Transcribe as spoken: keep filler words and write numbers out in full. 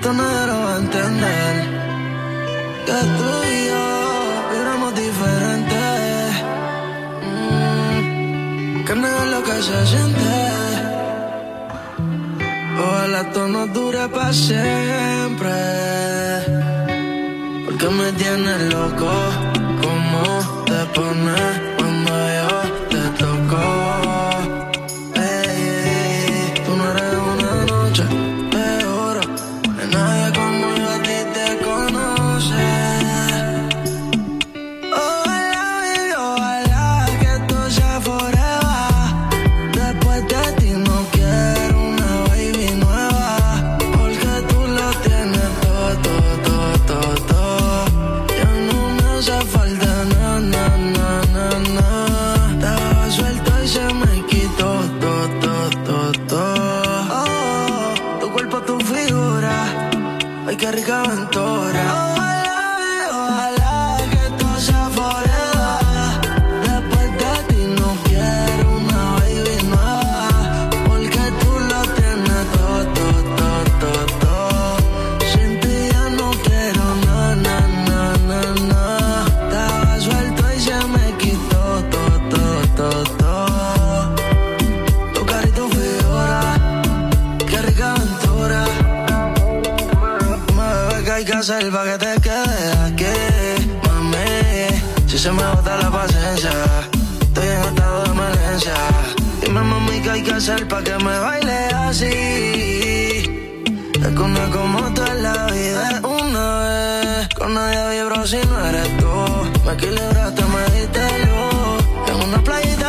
esto nadie lo va a entender. Que tú y yo vibramos diferente. Mm, que negar lo que se siente. Ojalá esto nos dure para siempre. Porque me tienes loco. ¿Cómo te pones cuando yo te toco? Ey, tú no eres una noche de oro. De nadie como yo a ti te conoce. Ojalá, baby, ojalá que esto sea forever. Después de ti no quiero una baby nueva. Porque tú lo tienes todo, todo, todo, todo, todo. Ya no me hace falta nada, nada, nada, nada. Estaba suelto y se me quitó todo, todo, todo, todo. Oh, tu cuerpo, tu figura. Ay, qué rica aventura. Ojalá, ojalá que esto sea forever. Después de ti no quiero una baby nueva. Porque tú lo tienes todo, todo, todo, todo, todo. Sin ti ya no quiero nada, nada, nada, nada. Estaba suelto y se me quitó todo, todo, todo, todo. Tu cara y tu figura. Qué rica aventura. Dime, bebé, qué hay que hacer pa' que te quedes aquí, mami. Si se me agota la paciencia, estoy en estado de emergencia. Dime, mami, qué hay que hacer pa' que me baile así. Es que una como tú en la vida es una vez. Con nadie vibro si no eres tú. Me equilibraste, me diste luz. En una playita